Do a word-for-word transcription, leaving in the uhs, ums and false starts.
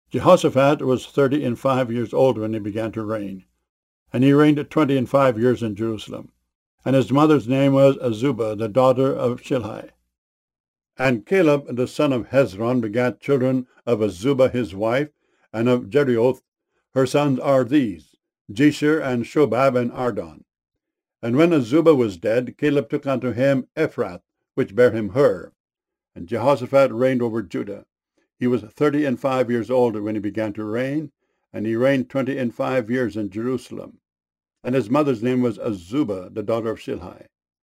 Jehoshaphat was thirty and five years old when he began to reign, and he reigned twenty and five years in Jerusalem. And his mother's name was Azubah, the daughter of Shilhi. And Caleb the son of Hezron begat children of Azubah his wife, and of Jerioth. Her sons are these, Jesher, and Shobab, and Ardon. And when Azubah was dead, Caleb took unto him Ephrath, which bare him Hur. And Jehoshaphat reigned over Judah. He was thirty and five years old when he began to reign, and he reigned twenty and five years in Jerusalem. And his mother's name was Azubah, the daughter of Shilhi.